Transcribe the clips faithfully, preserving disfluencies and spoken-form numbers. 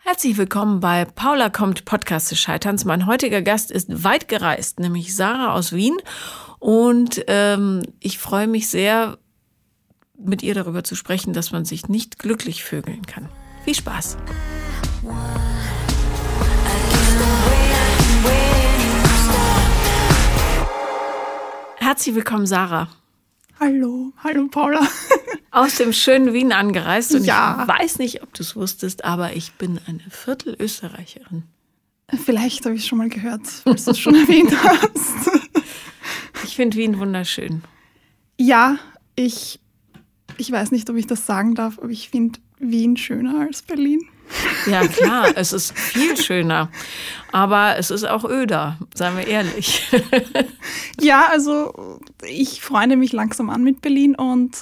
Herzlich willkommen bei Paula kommt Podcast des Scheiterns. Mein heutiger Gast ist weit gereist, nämlich Sarah aus Wien. Und ähm, ich freue mich sehr, mit ihr darüber zu sprechen, dass man sich nicht glücklich vögeln kann. Viel Spaß! Herzlich willkommen, Sarah. Hallo, hallo Paula. Aus dem schönen Wien angereist und ja. Ich weiß nicht, ob du es wusstest, aber ich bin eine Viertelösterreicherin. Vielleicht habe ich es schon mal gehört, falls du es schon erwähnt hast. Ich finde Wien wunderschön. Ja, ich, ich weiß nicht, ob ich das sagen darf, aber ich finde Wien schöner als Berlin. Ja, klar, es ist viel schöner, aber es ist auch öder, seien wir ehrlich. Ja, also ich freunde mich langsam an mit Berlin und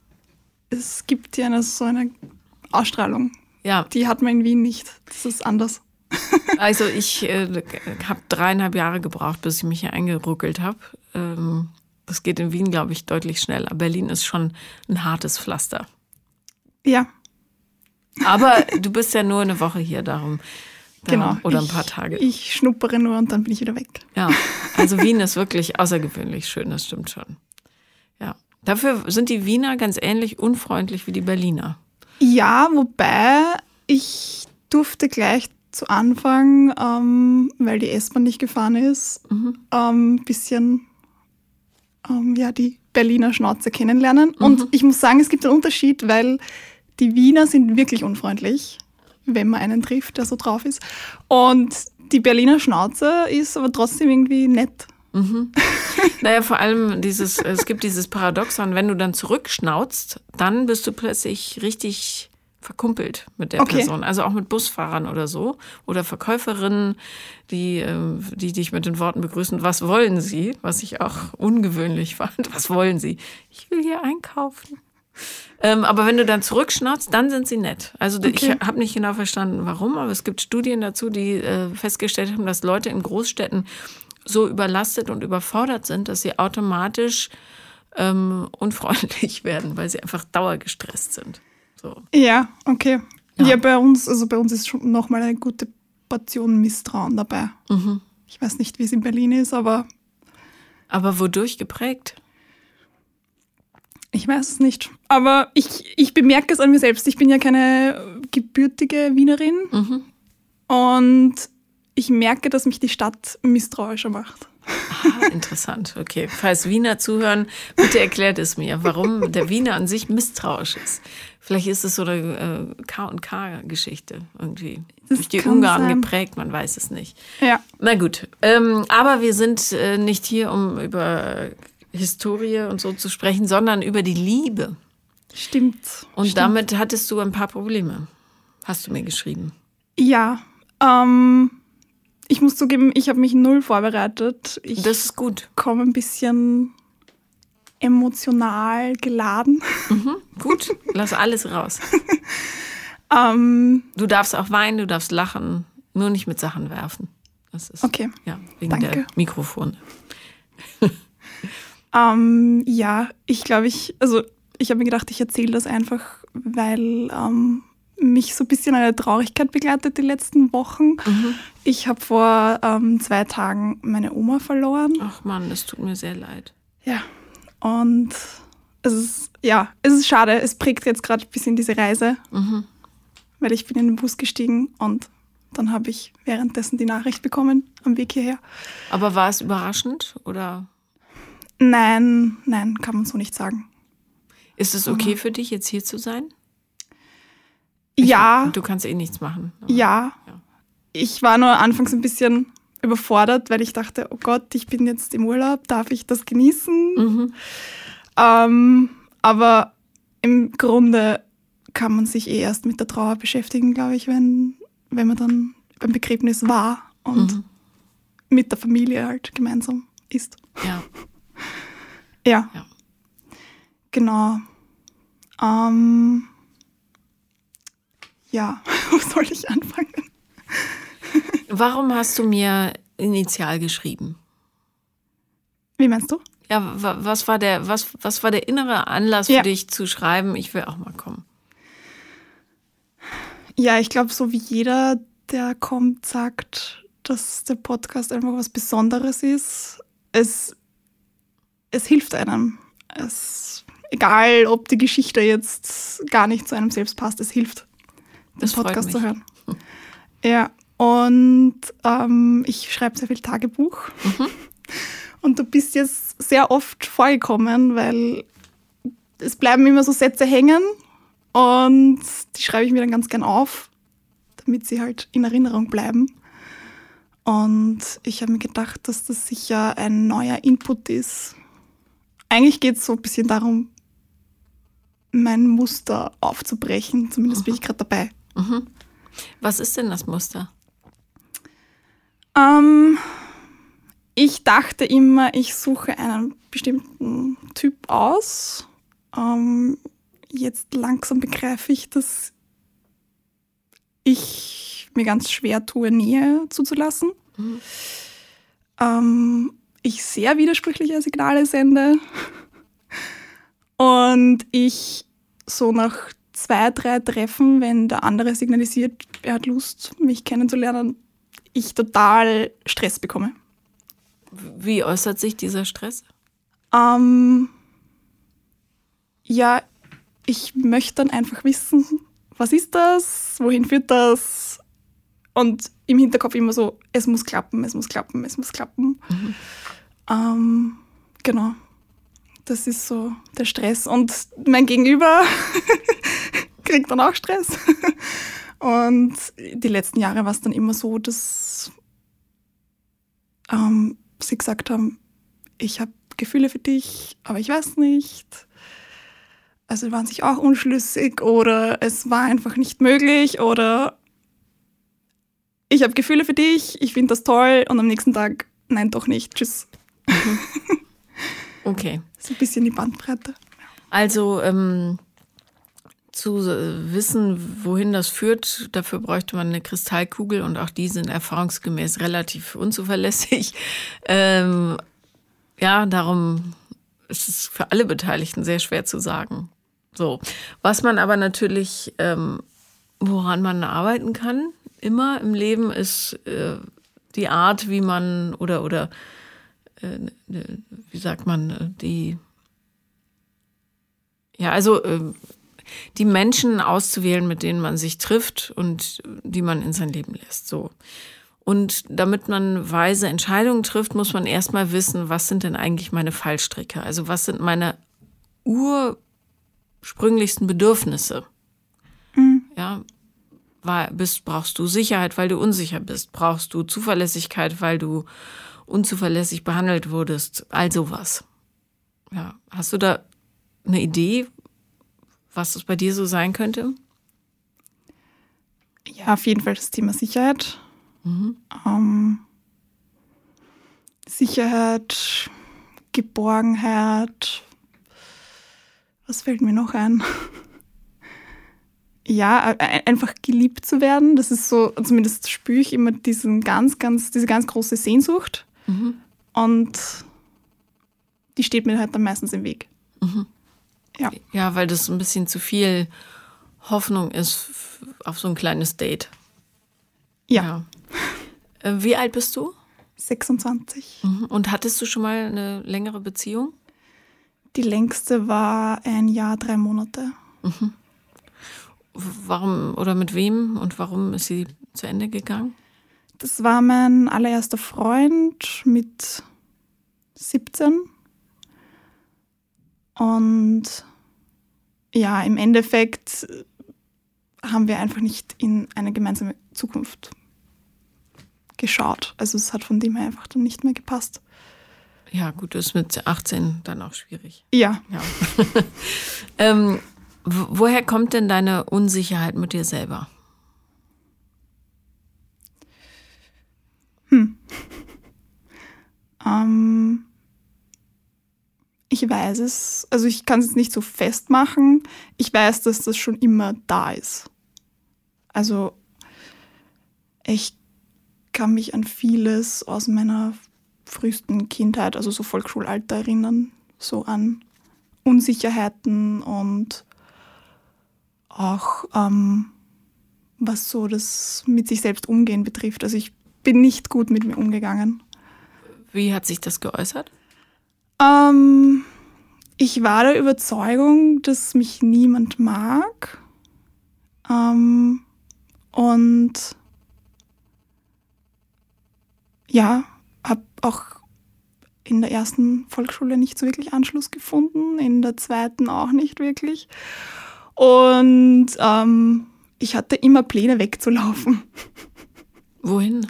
es gibt ja eine, so eine Ausstrahlung. Ja. Die hat man in Wien nicht. Das ist anders. Also ich äh, habe dreieinhalb Jahre gebraucht, bis ich mich hier eingeruckelt habe. Ähm, das geht in Wien, glaube ich, deutlich schneller. Berlin ist schon ein hartes Pflaster. Ja. Aber du bist ja nur eine Woche hier, darum. darum Genau. Oder ein ich, paar Tage. Ich schnuppere nur und dann bin ich wieder weg. Ja, also Wien ist wirklich außergewöhnlich schön, das stimmt schon. Ja. Dafür sind die Wiener ganz ähnlich unfreundlich wie die Berliner. Ja, wobei ich durfte gleich zu Anfang, ähm, weil die S-Bahn nicht gefahren ist, ein Mhm. ähm, bisschen ähm, ja, die Berliner Schnauze kennenlernen. Mhm. Und ich muss sagen, es gibt einen Unterschied, weil die Wiener sind wirklich unfreundlich, wenn man einen trifft, der so drauf ist. Und die Berliner Schnauze ist aber trotzdem irgendwie nett. Mhm. Naja, vor allem dieses, es gibt dieses Paradoxon, wenn du dann zurückschnauzt, dann bist du plötzlich richtig verkumpelt mit der Okay. Person. Also auch mit Busfahrern oder so. Oder Verkäuferinnen, die, äh, die dich mit den Worten begrüßen, was wollen Sie? Was ich auch ungewöhnlich fand. Was wollen Sie? Ich will hier einkaufen. Ähm, aber wenn du dann zurückschnauzt, dann sind sie nett. Also Okay. ich habe nicht genau verstanden, warum, aber es gibt Studien dazu, die äh, festgestellt haben, dass Leute in Großstädten so überlastet und überfordert sind, dass sie automatisch ähm, unfreundlich werden, weil sie einfach dauergestresst sind. So. Ja, okay. Ja. Ja, bei uns, also bei uns ist schon nochmal eine gute Portion Misstrauen dabei. Mhm. Ich weiß nicht, wie es in Berlin ist, aber Aber wodurch geprägt? ich weiß es nicht. Aber ich, ich bemerke es an mir selbst. Ich bin ja keine gebürtige Wienerin. Mhm. Und ich merke, dass mich die Stadt misstrauischer macht. Ah, interessant. Okay, falls Wiener zuhören, bitte erklärt es mir, warum der Wiener an sich misstrauisch ist. Vielleicht ist es so eine äh, K und K-Geschichte irgendwie. Das Durch die kann Ungarn sein. geprägt, man weiß es nicht. Ja. Na gut, ähm, aber wir sind äh, nicht hier, um über Historie und so zu sprechen, sondern über die Liebe. Stimmt. Und Stimmt. damit hattest du ein paar Probleme, hast du mir geschrieben. Ja. Ähm, ich muss zugeben, ich habe mich null vorbereitet. Ich Das ist gut. komme ein bisschen emotional geladen. Mhm, gut, lass alles raus. ähm, Du darfst auch weinen, du darfst lachen, nur nicht mit Sachen werfen. Das ist, okay. Ja, wegen Danke. der Mikrofone. Ähm, ja, ich glaube, ich, also ich habe mir gedacht, ich erzähle das einfach, weil ähm, mich so ein bisschen eine Traurigkeit begleitet die letzten Wochen. Mhm. Ich habe vor ähm, zwei Tagen meine Oma verloren. Ach Mann, das tut mir sehr leid. Ja, und es ist, ja, es ist schade. Es prägt jetzt gerade ein bisschen diese Reise, Mhm. weil ich bin in den Bus gestiegen und dann habe ich währenddessen die Nachricht bekommen am Weg hierher. Aber war es überraschend oder Nein, nein, kann man so nicht sagen. ist es okay für dich, jetzt hier zu sein? Ich- Ja, Du kannst eh nichts machen. aber- ja. Ja. Ich war nur anfangs ein bisschen überfordert, weil ich dachte, oh Gott, ich bin jetzt im Urlaub, darf ich das genießen? Mhm. Ähm, aber im Grunde kann man sich eh erst mit der Trauer beschäftigen, glaube ich, wenn, wenn man dann beim Begräbnis war und Mhm. mit der Familie halt gemeinsam ist. Ja. Ja, Ja. genau. Ähm, ja, wo soll ich anfangen? Warum hast du mir initial geschrieben? Wie meinst du? Ja, wa- was war der, was, was war der innere Anlass Ja. für dich zu schreiben, ich will auch mal kommen? Ja, ich glaube, so wie jeder, der kommt, sagt, dass der Podcast einfach was Besonderes ist. Es, es hilft einem. Es, egal, ob die Geschichte jetzt gar nicht zu einem selbst passt, es hilft, den Das freut Podcast mich. zu hören. Ja, und ähm, ich schreibe sehr viel Tagebuch. Mhm. Und du bist jetzt sehr oft vorgekommen, weil es bleiben immer so Sätze hängen und die schreibe ich mir dann ganz gern auf, damit sie halt in Erinnerung bleiben. Und ich habe mir gedacht, dass das sicher ein neuer Input ist. Eigentlich geht es so ein bisschen darum, mein Muster aufzubrechen. Zumindest bin ich gerade dabei. Mhm. Was ist denn das Muster? Ähm, ich dachte immer, ich suche einen bestimmten Typ aus. Ähm, jetzt langsam begreife ich, dass ich mir ganz schwer tue, Nähe zuzulassen. Mhm. Ähm, ich sehr widersprüchliche Signale sende. Und ich so nach zwei, drei Treffen, wenn der andere signalisiert, er hat Lust, mich kennenzulernen, ich total Stress bekomme. Wie äußert sich dieser Stress? Ähm, ja, ich möchte dann einfach wissen, was ist das, wohin führt das? Und im Hinterkopf immer so, es muss klappen, es muss klappen, es muss klappen. Mhm. Ähm, genau, das ist so der Stress. Und mein Gegenüber kriegt dann auch Stress. Und die letzten Jahre war es dann immer so, dass ähm, sie gesagt haben, ich habe Gefühle für dich, aber ich weiß nicht. Also sie waren sich auch unschlüssig oder es war einfach nicht möglich oder ich habe Gefühle für dich, ich finde das toll und am nächsten Tag, nein, doch nicht, tschüss. Okay. So ein bisschen die Bandbreite. Also ähm, zu äh, wissen, wohin das führt, dafür bräuchte man eine Kristallkugel und auch die sind erfahrungsgemäß relativ unzuverlässig. Ähm, ja, darum ist es für alle Beteiligten sehr schwer zu sagen. So, was man aber natürlich, ähm, woran man arbeiten kann, immer im Leben, ist äh, die Art, wie man oder oder äh, wie sagt man, die ja, also äh, die Menschen auszuwählen, mit denen man sich trifft und die man in sein Leben lässt. So. Und damit man weise Entscheidungen trifft, muss man erstmal wissen, was sind denn eigentlich meine Fallstricke? Also was sind meine ursprünglichsten Bedürfnisse? Mhm. Ja, war, bist, brauchst du Sicherheit, weil du unsicher bist? Brauchst du Zuverlässigkeit, weil du unzuverlässig behandelt wurdest? All sowas. Ja, hast du da eine Idee, was das bei dir so sein könnte? Ja, auf jeden Fall das Thema Sicherheit. Mhm. Ähm, Sicherheit, Geborgenheit. Was fällt mir noch ein? Ja, einfach geliebt zu werden. Das ist so, zumindest spüre ich immer diesen ganz, ganz, diese ganz große Sehnsucht. Mhm. Und die steht mir halt dann meistens im Weg. Mhm. Ja. Ja, weil das ein bisschen zu viel Hoffnung ist auf so ein kleines Date. Ja. Ja. Wie alt bist du? sechsundzwanzig. Mhm. Und hattest du schon mal eine längere Beziehung? Die längste war ein Jahr, drei Monate. Mhm. Warum oder mit wem und warum ist sie zu Ende gegangen? Das war mein allererster Freund mit siebzehn. Und ja, im Endeffekt haben wir einfach nicht in eine gemeinsame Zukunft geschaut. Also es hat von dem her einfach dann nicht mehr gepasst. Ja, gut, das ist mit achtzehn dann auch schwierig. Ja. Ja. ähm, w- woher kommt denn deine Unsicherheit mit dir selber? Hm. ähm, ich weiß es, also ich kann es jetzt nicht so festmachen. Ich weiß, dass das schon immer da ist. Also ich kann mich an vieles aus meiner frühesten Kindheit, also so Volksschulalter erinnern, so an Unsicherheiten und auch ähm, was so das mit sich selbst umgehen betrifft. Also ich bin nicht gut mit mir umgegangen. Wie hat sich das geäußert? Ähm, ich war der Überzeugung, dass mich niemand mag. Ähm, und ja, habe auch in der ersten Volksschule nicht so wirklich Anschluss gefunden, in der zweiten auch nicht wirklich. Und ähm, ich hatte immer Pläne wegzulaufen. Wohin?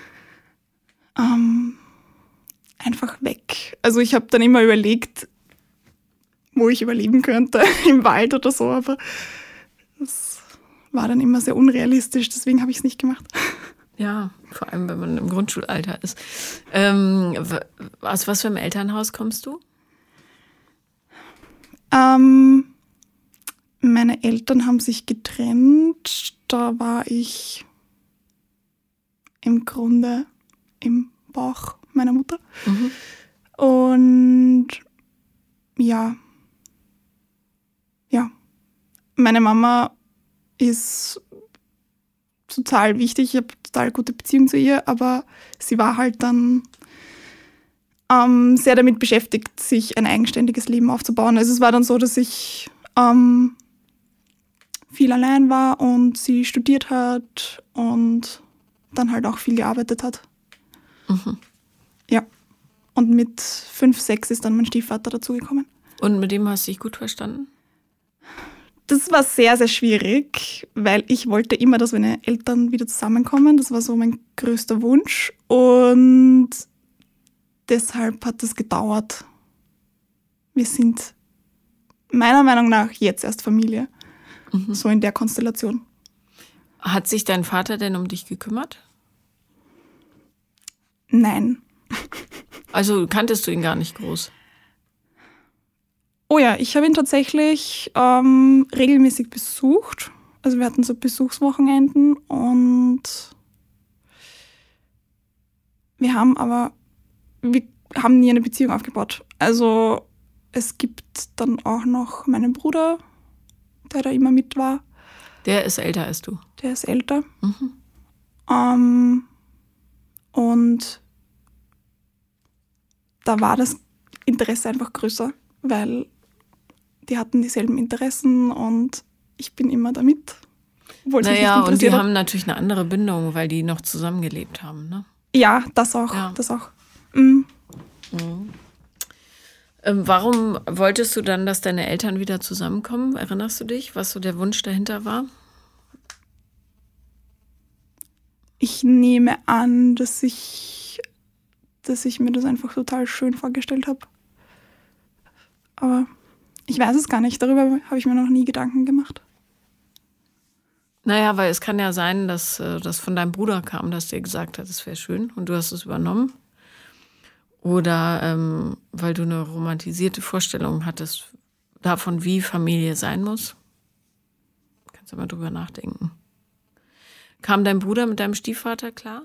Ähm, einfach weg. Also ich habe dann immer überlegt, wo ich überleben könnte, im Wald oder so, aber das war dann immer sehr unrealistisch, deswegen habe ich es nicht gemacht. Ja, vor allem, wenn man im Grundschulalter ist. Ähm, aus was für einem Elternhaus kommst du? Ähm, meine Eltern haben sich getrennt. Da war ich im Grunde im Bauch meiner Mutter. Mhm. Und ja, ja, meine Mama ist total wichtig. Ich habe total gute Beziehung zu ihr, aber sie war halt dann ähm, sehr damit beschäftigt, sich ein eigenständiges Leben aufzubauen. Also es war dann so, dass ich ähm, viel allein war und sie studiert hat und dann halt auch viel gearbeitet hat. Mhm. Ja. Und mit fünf, sechs ist dann mein Stiefvater dazugekommen. Und mit dem hast du dich gut verstanden? Das war sehr, sehr schwierig, weil ich wollte immer, dass meine Eltern wieder zusammenkommen. Das war so mein größter Wunsch. Und deshalb hat es gedauert. Wir sind meiner Meinung nach jetzt erst Familie. Mhm. So in der Konstellation. Hat sich dein Vater denn um dich gekümmert? Nein. Also kanntest du ihn gar nicht groß? Oh ja, ich habe ihn tatsächlich ähm, regelmäßig besucht. Also wir hatten so Besuchswochenenden und wir haben aber, wir haben nie eine Beziehung aufgebaut. Also es gibt dann auch noch meinen Bruder, der da immer mit war. Der ist älter als du? Der ist älter. Mhm. Ähm, und da war das Interesse einfach größer, weil die hatten dieselben Interessen und ich bin immer damit. Naja, und die haben natürlich eine andere Bindung, weil die noch zusammengelebt haben, ne? Ja, das auch. Ja. Das auch. Mhm. Mhm. Ähm, warum wolltest du dann, dass deine Eltern wieder zusammenkommen? Erinnerst du dich, was so der Wunsch dahinter war? Ich nehme an, dass ich, dass ich mir das einfach total schön vorgestellt habe. Aber ich weiß es gar nicht. Darüber habe ich mir noch nie Gedanken gemacht. Naja, weil es kann ja sein, dass das von deinem Bruder kam, dass der gesagt hat, es wäre schön und du hast es übernommen. Oder ähm, weil du eine romantisierte Vorstellung hattest davon, wie Familie sein muss. Kannst du mal drüber nachdenken. Kam dein Bruder mit deinem Stiefvater klar?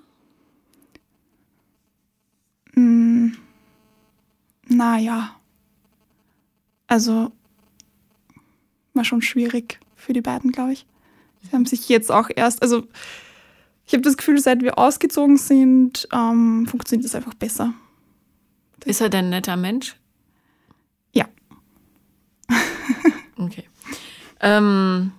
Mm, naja. Also war schon schwierig für die beiden, glaube ich. Sie haben sich jetzt auch erst, also ich habe das Gefühl, seit wir ausgezogen sind, ähm, funktioniert das einfach besser. Ist er denn ein netter Mensch? Ja. Okay. Ähm,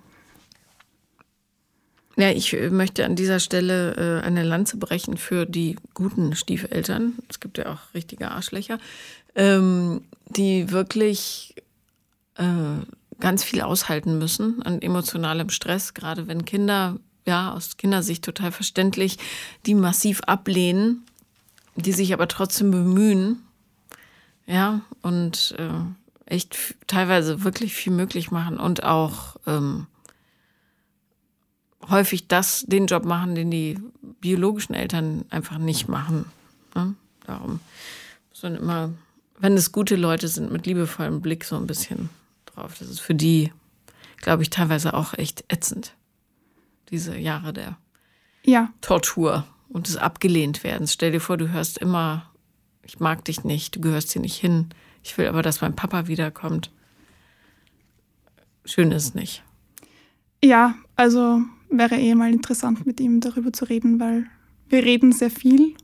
ja, ich möchte an dieser Stelle äh, eine Lanze brechen für die guten Stiefeltern. Es gibt ja auch richtige Arschlöcher, ähm, die wirklich äh, ganz viel aushalten müssen an emotionalem Stress, gerade wenn Kinder, ja, aus Kindersicht total verständlich, die massiv ablehnen, die sich aber trotzdem bemühen, ja, und äh, echt f- teilweise wirklich viel möglich machen und auch ähm, häufig das, den Job machen, den die biologischen Eltern einfach nicht machen. Ne? Darum muss man immer, wenn es gute Leute sind, mit liebevollem Blick so ein bisschen drauf. Das ist für die, glaube ich, teilweise auch echt ätzend. Diese Jahre der ja. Tortur und des Abgelehntwerdens. Stell dir vor, du hörst immer, ich mag dich nicht, du gehörst hier nicht hin. Ich will aber, dass mein Papa wiederkommt. Schön ist es nicht. Ja, also wäre eh mal interessant, mit ihm darüber zu reden, weil wir reden sehr viel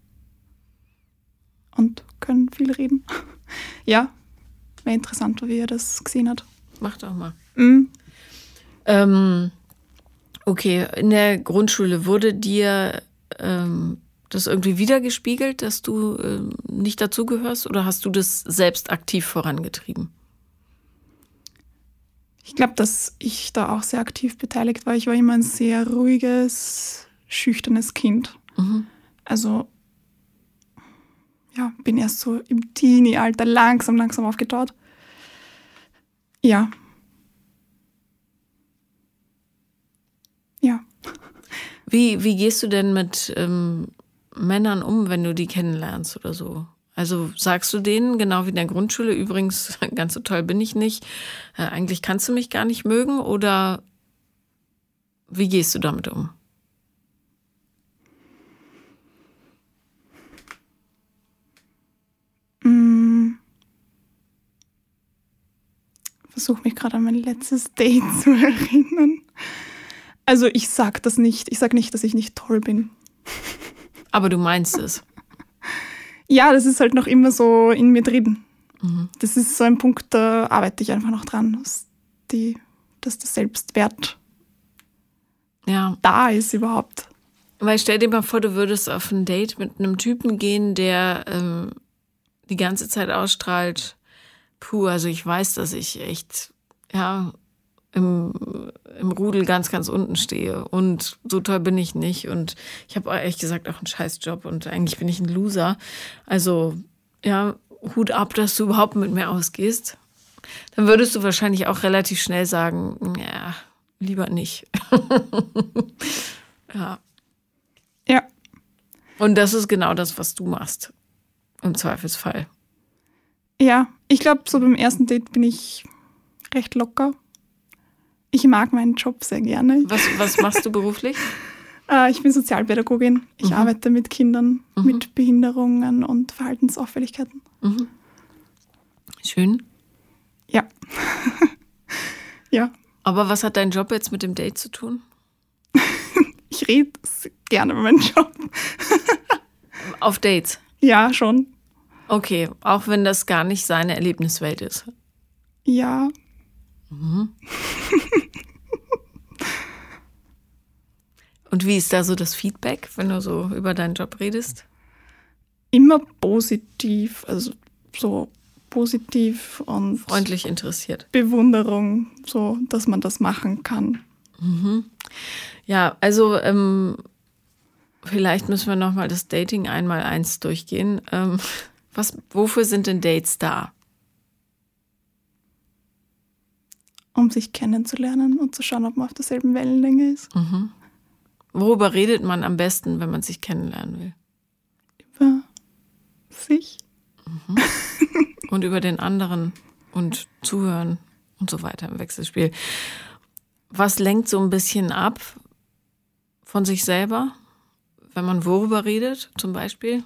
und können viel reden. Ja, wäre interessant, wie er das gesehen hat. Mach doch mal. Mhm. Ähm, okay, in der Grundschule wurde dir ähm, das irgendwie wiedergespiegelt, dass du ähm, nicht dazugehörst, oder hast du das selbst aktiv vorangetrieben? Ich glaube, dass ich da auch sehr aktiv beteiligt war. Ich war immer ein sehr ruhiges, schüchternes Kind. Mhm. Also, ja, bin erst so im Teenie-Alter langsam, langsam aufgetaut. Ja. Ja. Wie, wie gehst du denn mit ähm, Männern um, wenn du die kennenlernst oder so? Also sagst du denen, genau wie in der Grundschule, übrigens, ganz so toll bin ich nicht, äh, eigentlich kannst du mich gar nicht mögen, oder wie gehst du damit um? Mm. Versuche mich gerade an mein letztes Date zu erinnern. Also ich sag das nicht. Ich sag nicht, dass ich nicht toll bin. Aber du meinst es. Ja, das ist halt noch immer so in mir drin. Mhm. Das ist so ein Punkt, da arbeite ich einfach noch dran, dass, die, dass der Selbstwert Ja. da ist überhaupt. Weil stell dir mal vor, du würdest auf ein Date mit einem Typen gehen, der ähm, die ganze Zeit ausstrahlt, puh, also ich weiß, dass ich echt, ja, im, im Rudel ganz, ganz unten stehe und so toll bin ich nicht und ich habe ehrlich gesagt auch einen Scheißjob und eigentlich bin ich ein Loser. Also, ja, Hut ab, dass du überhaupt mit mir ausgehst. Dann würdest du wahrscheinlich auch relativ schnell sagen, ja, lieber nicht. Ja. Ja. Und das ist genau das, was du machst. Im Zweifelsfall. Ja, ich glaube, so beim ersten Date bin ich recht locker. Ich mag meinen Job sehr gerne. Was, was machst du beruflich? Äh, ich bin Sozialpädagogin. Ich Mhm. arbeite mit Kindern Mhm. mit Behinderungen und Verhaltensauffälligkeiten. Mhm. Schön. Ja. Ja. Aber was hat dein Job jetzt mit dem Date zu tun? Ich rede gerne über meinen Job. Auf Dates? Ja, schon. Okay, auch wenn das gar nicht seine Erlebniswelt ist. Ja. Mhm. Und wie ist da so das Feedback, wenn du so über deinen Job redest? Immer positiv, also so positiv und Freundlich interessiert. Bewunderung, so dass man das machen kann. Mhm. Ja, also ähm, vielleicht müssen wir nochmal das Dating einmal eins durchgehen. Ähm, was, wofür sind denn Dates da? Um sich kennenzulernen und zu schauen, ob man auf derselben Wellenlänge ist. Mhm. Worüber redet man am besten, wenn man sich kennenlernen will? Über sich. Mhm. Und über den anderen und zuhören und so weiter im Wechselspiel. Was lenkt so ein bisschen ab von sich selber, wenn man worüber redet, zum Beispiel?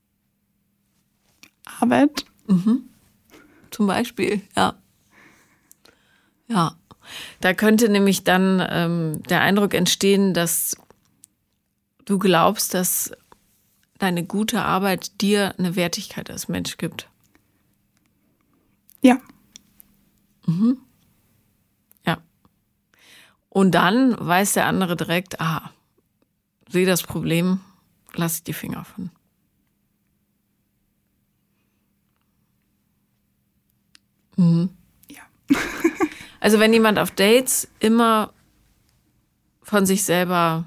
Arbeit. Mhm. Zum Beispiel, ja. Ja. Da könnte nämlich dann ähm, der Eindruck entstehen, dass du glaubst, dass deine gute Arbeit dir eine Wertigkeit als Mensch gibt. Ja. Mhm. Ja. Und dann weiß der andere direkt, aha, sehe das Problem, lass ich die Finger von. Mhm. Ja. Also wenn jemand auf Dates immer von sich selber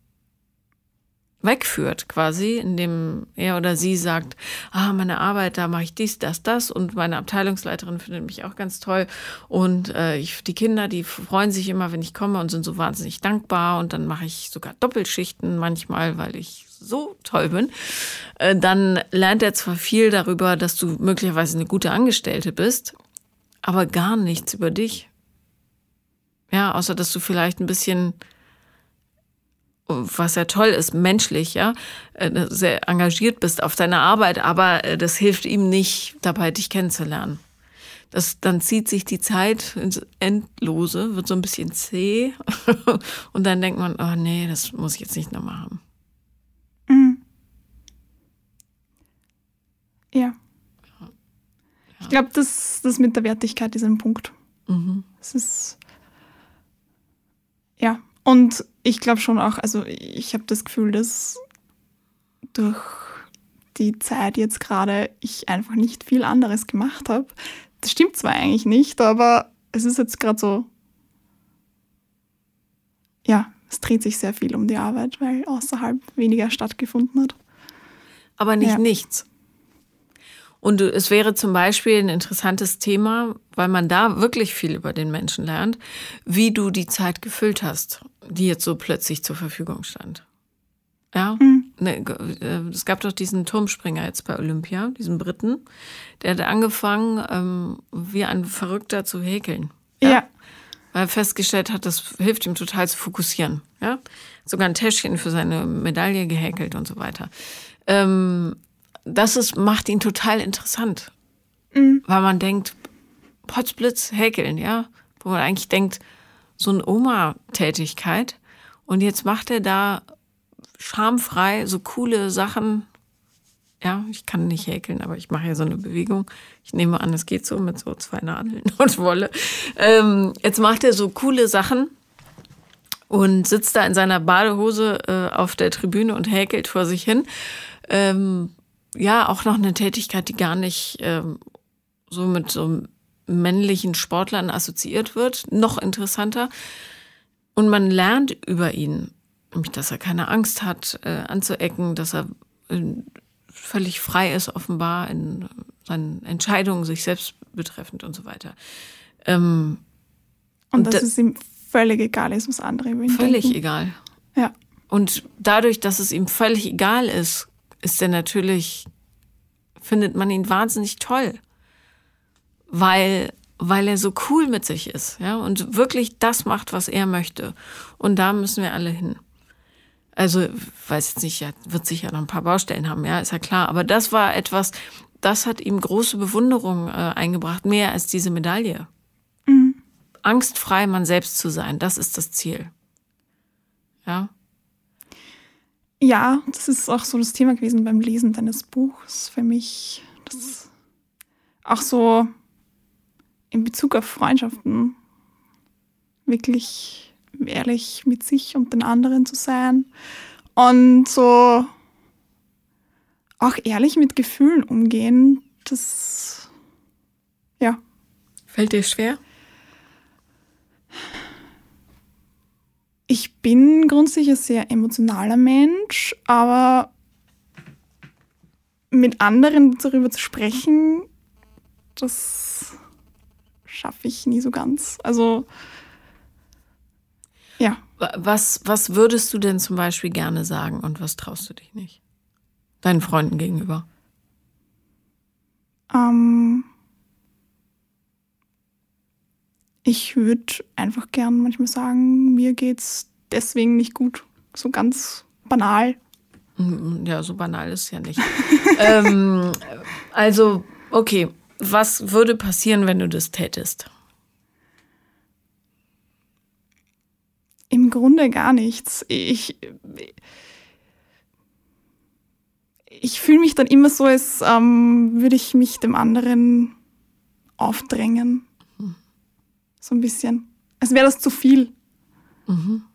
wegführt quasi, indem er oder sie sagt, ah, meine Arbeit, da mache ich dies, das, das und meine Abteilungsleiterin findet mich auch ganz toll und äh, ich, die Kinder, die freuen sich immer, wenn ich komme und sind so wahnsinnig dankbar und dann mache ich sogar Doppelschichten manchmal, weil ich so toll bin. Äh, dann lernt er zwar viel darüber, dass du möglicherweise eine gute Angestellte bist, aber gar nichts über dich. Ja, außer dass du vielleicht ein bisschen, was ja toll ist, menschlich, ja, sehr engagiert bist auf deiner Arbeit, aber das hilft ihm nicht dabei, dich kennenzulernen. Das, dann zieht sich die Zeit ins Endlose, wird so ein bisschen zäh und dann denkt man, oh nee, das muss ich jetzt nicht noch machen. Mhm. Ja. Ja. Ich glaube, das, das mit der Wertigkeit ist ein Punkt. Mhm. Es ist, ja, und ich glaube schon auch, also ich habe das Gefühl, dass durch die Zeit jetzt gerade ich einfach nicht viel anderes gemacht habe. Das stimmt zwar eigentlich nicht, aber es ist jetzt gerade so, ja, es dreht sich sehr viel um die Arbeit, weil außerhalb weniger stattgefunden hat. Aber nicht Ja. nichts. Und du- es wäre zum Beispiel ein interessantes Thema, weil man da wirklich viel über den Menschen lernt, wie du die Zeit gefüllt hast, die jetzt so plötzlich zur Verfügung stand. Ja, Mhm. ne, äh, es gab doch diesen Turmspringer jetzt bei Olympia, diesen Briten, der hat angefangen, ähm, wie ein Verrückter zu häkeln. Ja. Weil er festgestellt hat, das hilft ihm total zu fokussieren. Ja? Sogar ein Täschchen für seine Medaille gehäkelt und so weiter. Ähm, das ist, macht ihn total interessant. Mhm. Weil man denkt, Potzblitz, häkeln, ja. Wo man eigentlich denkt, so eine Oma-Tätigkeit. Und jetzt macht er da schamfrei so coole Sachen. Ja, ich kann nicht häkeln, aber ich mache ja so eine Bewegung. Ich nehme an, es geht so mit so zwei Nadeln und Wolle. Ähm, jetzt macht er so coole Sachen und sitzt da in seiner Badehose äh, auf der Tribüne und häkelt vor sich hin. Ähm, ja, auch noch eine Tätigkeit, die gar nicht ähm, so mit so männlichen Sportlern assoziiert wird. Noch interessanter. Und man lernt über ihn, nämlich, dass er keine Angst hat, äh, anzuecken, dass er äh, völlig frei ist, offenbar in seinen Entscheidungen, sich selbst betreffend und so weiter. Ähm, Und, Und dass da- es ihm völlig egal ist, was andere über ihn völlig denken. egal. Ja. Und dadurch, dass es ihm völlig egal ist, ist er natürlich, findet man ihn wahnsinnig toll. Weil, weil er so cool mit sich ist, ja, und wirklich das macht, was er möchte. Und da müssen wir alle hin. Also, weiß jetzt nicht, er wird sicher noch ein paar Baustellen haben, ja, ist ja klar. Aber das war etwas, das hat ihm große Bewunderung äh, eingebracht, mehr als diese Medaille. Mhm. Angstfrei man selbst zu sein, das ist das Ziel. Ja. Ja, das ist auch so das Thema gewesen beim Lesen deines Buchs für mich. Das auch so in Bezug auf Freundschaften wirklich ehrlich mit sich und den anderen zu sein und so auch ehrlich mit Gefühlen umgehen, das, ja. Fällt dir schwer? Ich bin grundsätzlich ein sehr emotionaler Mensch, aber mit anderen darüber zu sprechen, das schaffe ich nie so ganz. Also, ja. Was, was würdest du denn zum Beispiel gerne sagen und was traust du dich nicht? Deinen Freunden gegenüber? Ähm, ich würde einfach gern manchmal sagen, mir geht's deswegen nicht gut. So ganz banal. Ja, so banal ist es ja nicht. ähm, also, okay, was würde passieren, wenn du das tätest? Im Grunde gar nichts. Ich, ich fühle mich dann immer so, als ähm, würde ich mich dem anderen aufdrängen. So ein bisschen. Als wäre das zu viel. Mhm.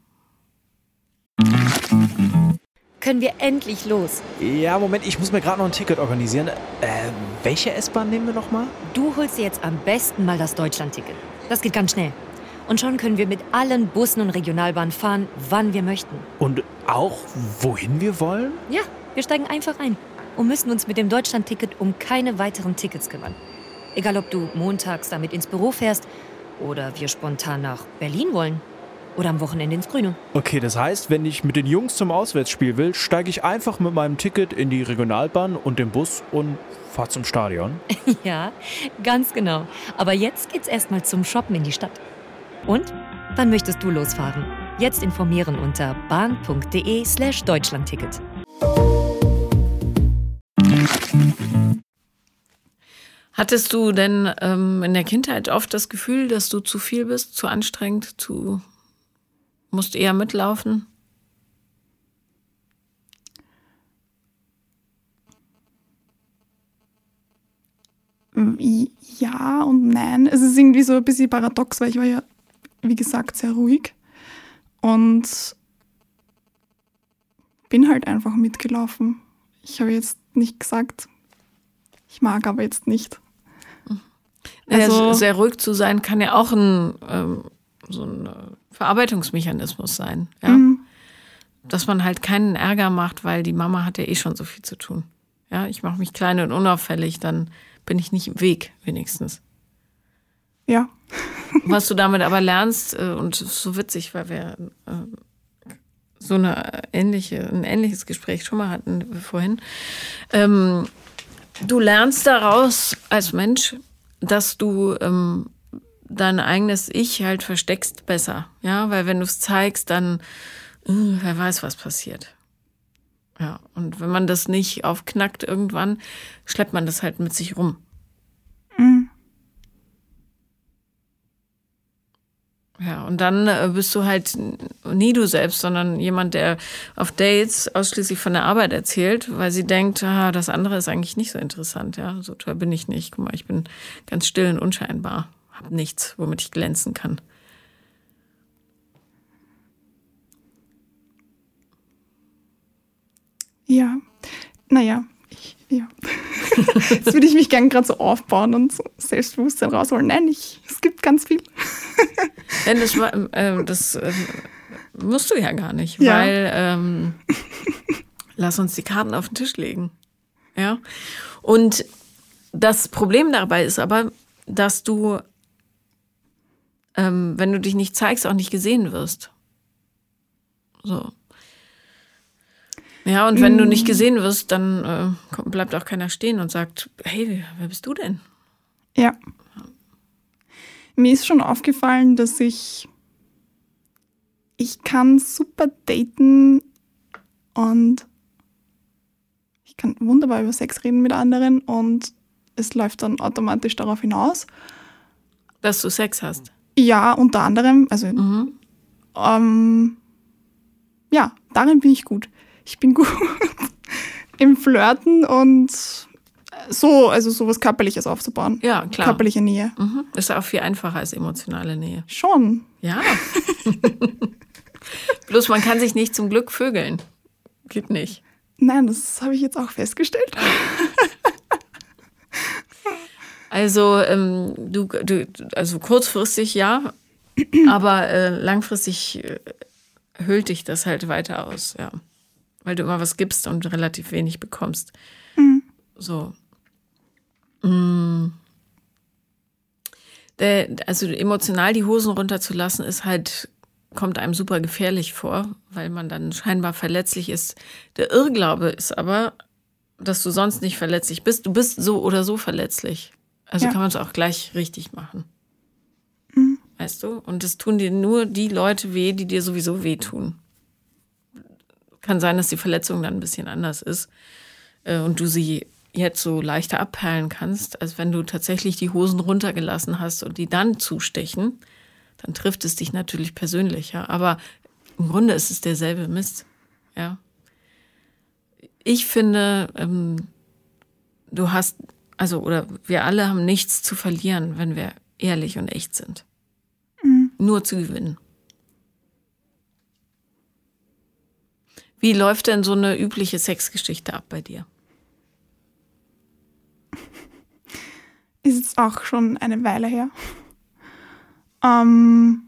Können wir endlich los? Ja, Moment, ich muss mir gerade noch ein Ticket organisieren. Äh, welche S-Bahn nehmen wir nochmal? Du holst dir jetzt am besten mal das Deutschland-Ticket. Das geht ganz schnell. Und schon können wir mit allen Bussen und Regionalbahnen fahren, wann wir möchten. Und auch, wohin wir wollen? Ja, wir steigen einfach ein und müssen uns mit dem Deutschland-Ticket um keine weiteren Tickets kümmern. Egal, ob du montags damit ins Büro fährst oder wir spontan nach Berlin wollen oder am Wochenende ins Grüne. Okay, das heißt, wenn ich mit den Jungs zum Auswärtsspiel will, steige ich einfach mit meinem Ticket in die Regionalbahn und den Bus und fahre zum Stadion. Ja, ganz genau. Aber jetzt geht's erstmal zum Shoppen in die Stadt. Und? Wann möchtest du losfahren? Jetzt informieren unter bahn.de slash Deutschlandticket. Hattest du denn ähm, in der Kindheit oft das Gefühl, dass du zu viel bist, zu anstrengend, zu musst eher mitlaufen? Ja und nein. Es ist irgendwie so ein bisschen paradox, weil ich war ja, wie gesagt, sehr ruhig und bin halt einfach mitgelaufen. Ich habe jetzt nicht gesagt, ich mag aber jetzt nicht. Also, ja, sehr ruhig zu sein kann ja auch ein, ähm, so ein Verarbeitungsmechanismus sein. Ja? Mhm. Dass man halt keinen Ärger macht, weil die Mama hat ja eh schon so viel zu tun. Ja, ich mache mich klein und unauffällig, dann bin ich nicht im Weg, wenigstens. Ja. Was du damit aber lernst, und es ist so witzig, weil wir so eine ähnliche, ein ähnliches Gespräch schon mal hatten vorhin. Ähm, du lernst daraus als Mensch, dass du ähm, dein eigenes Ich halt versteckst besser. Ja, weil wenn du es zeigst, dann äh, wer weiß, was passiert. Ja, und wenn man das nicht aufknackt irgendwann, schleppt man das halt mit sich rum. Mhm. Ja, und dann äh, bist du halt nie du selbst, sondern jemand, der auf Dates ausschließlich von der Arbeit erzählt, weil sie denkt, ah, das andere ist eigentlich nicht so interessant. Ja, so toll bin ich nicht. Guck mal, ich bin ganz still und unscheinbar. Hab nichts, womit ich glänzen kann. Ja, naja, ich, ja. Jetzt würde ich mich gern gerade so aufbauen und so Selbstbewusstsein rausholen. Nein, ich, es gibt ganz viel. Denn das, äh, das äh, musst du ja gar nicht, ja. weil ähm, lass uns die Karten auf den Tisch legen. Ja. Und das Problem dabei ist aber, dass du, ähm, wenn du dich nicht zeigst, auch nicht gesehen wirst. So. Ja, und wenn du nicht gesehen wirst, dann äh, bleibt auch keiner stehen und sagt, hey, wer bist du denn? Ja. Mir ist schon aufgefallen, dass ich, ich kann super daten und ich kann wunderbar über Sex reden mit anderen und es läuft dann automatisch darauf hinaus. Dass du Sex hast? Ja, unter anderem. Also, mhm. ähm, ja, darin bin ich gut. Ich bin gut im Flirten und so, also sowas Körperliches aufzubauen. Ja, klar. Körperliche Nähe. Mhm. Ist auch viel einfacher als emotionale Nähe. Schon. Ja. Bloß man kann sich nicht zum Glück vögeln. Geht nicht. Nein, das habe ich jetzt auch festgestellt. Also, ähm, du, du, also kurzfristig ja, aber äh, langfristig äh, hüllt dich das halt weiter aus, ja. Weil du immer was gibst und relativ wenig bekommst. Mhm. So. Mhm. Der, also emotional die Hosen runterzulassen, ist halt, kommt einem super gefährlich vor, weil man dann scheinbar verletzlich ist. Der Irrglaube ist aber, dass du sonst nicht verletzlich bist. Du bist so oder so verletzlich. Also ja. Kann man es auch gleich richtig machen. Mhm. Weißt du? Und es tun dir nur die Leute weh, die dir sowieso wehtun. Kann sein, dass die Verletzung dann ein bisschen anders ist äh, und du sie jetzt so leichter abperlen kannst, als wenn du tatsächlich die Hosen runtergelassen hast und die dann zustechen, dann trifft es dich natürlich persönlich, ja. Aber im Grunde ist es derselbe Mist, ja. Ich finde, ähm, du hast, also oder wir alle haben nichts zu verlieren, wenn wir ehrlich und echt sind. Mhm. Nur zu gewinnen. Wie läuft denn so eine übliche Sexgeschichte ab bei dir? Ist jetzt auch schon eine Weile her. Ähm,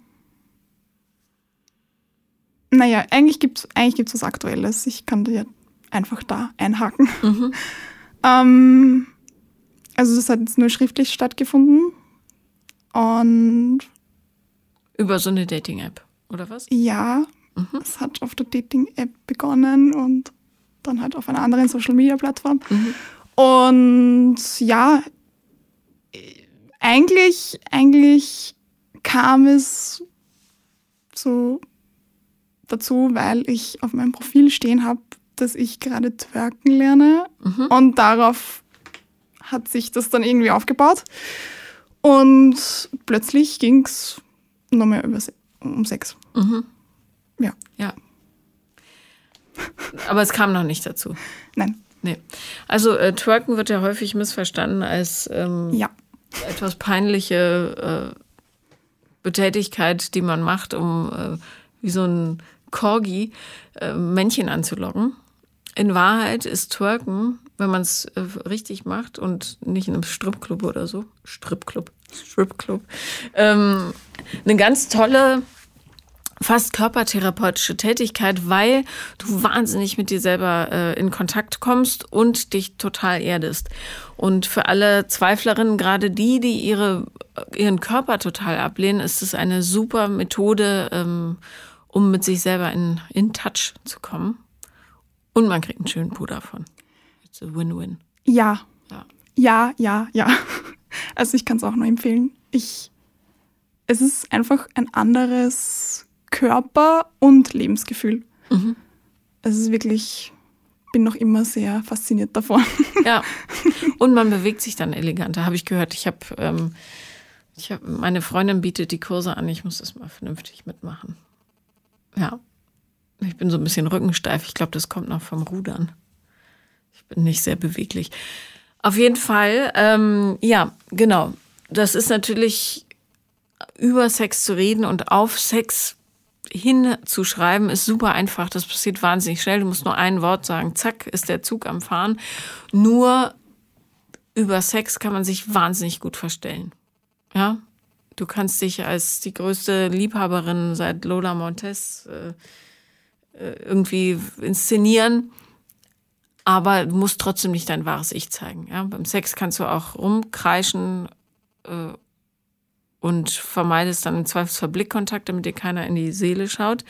naja, eigentlich gibt es eigentlich gibt's was Aktuelles. Ich kann dir einfach da einhaken. Mhm. ähm, also das hat jetzt nur schriftlich stattgefunden. Und über so eine Dating-App, oder was? Ja. Mhm. Es hat auf der Dating-App begonnen und dann halt auf einer anderen Social-Media-Plattform. Mhm. Und ja, eigentlich, eigentlich kam es so dazu, weil ich auf meinem Profil stehen habe, dass ich gerade twerken lerne. Mhm. Und darauf hat sich das dann irgendwie aufgebaut. Und plötzlich ging es noch mehr über Se- um Sex. Mhm. Ja. Ja. Aber es kam noch nicht dazu. Nein. Nee. Also äh, Twerken wird ja häufig missverstanden als ähm, Ja. etwas peinliche äh, Betätigkeit, die man macht, um äh, wie so ein Corgi äh, Männchen anzulocken. In Wahrheit ist Twerken, wenn man es äh, richtig macht und nicht in einem Stripclub oder so, Stripclub, Stripclub, ähm, eine ganz tolle, fast körpertherapeutische Tätigkeit, weil du wahnsinnig mit dir selber äh, in Kontakt kommst und dich total erdest. Und für alle Zweiflerinnen, gerade die, die ihre, ihren Körper total ablehnen, ist es eine super Methode, ähm, um mit sich selber in, in Touch zu kommen. Und man kriegt einen schönen Po davon. It's a win-win. Ja. Ja. Ja, ja, ja. Also ich kann es auch nur empfehlen. Ich, es ist einfach ein anderes Körper- und Lebensgefühl. Mhm. Es ist wirklich, bin noch immer sehr fasziniert davon. Ja, und man bewegt sich dann eleganter, habe ich gehört. Ich habe, ähm, ich hab, meine Freundin bietet die Kurse an, ich muss das mal vernünftig mitmachen. Ja, ich bin so ein bisschen rückensteif. Ich glaube, das kommt noch vom Rudern. Ich bin nicht sehr beweglich. Auf jeden Fall, ähm, ja, genau. Das ist natürlich, über Sex zu reden und auf Sex hinzuschreiben, ist super einfach. Das passiert wahnsinnig schnell. Du musst nur ein Wort sagen, zack, ist der Zug am Fahren. Nur über Sex kann man sich wahnsinnig gut verstellen. Ja, du kannst dich als die größte Liebhaberin seit Lola Montez äh, irgendwie inszenieren, aber du musst trotzdem nicht dein wahres Ich zeigen. Ja? Beim Sex kannst du auch rumkreischen äh, und vermeidest dann im Zweifelsfall Blickkontakt, damit dir keiner in die Seele schaut.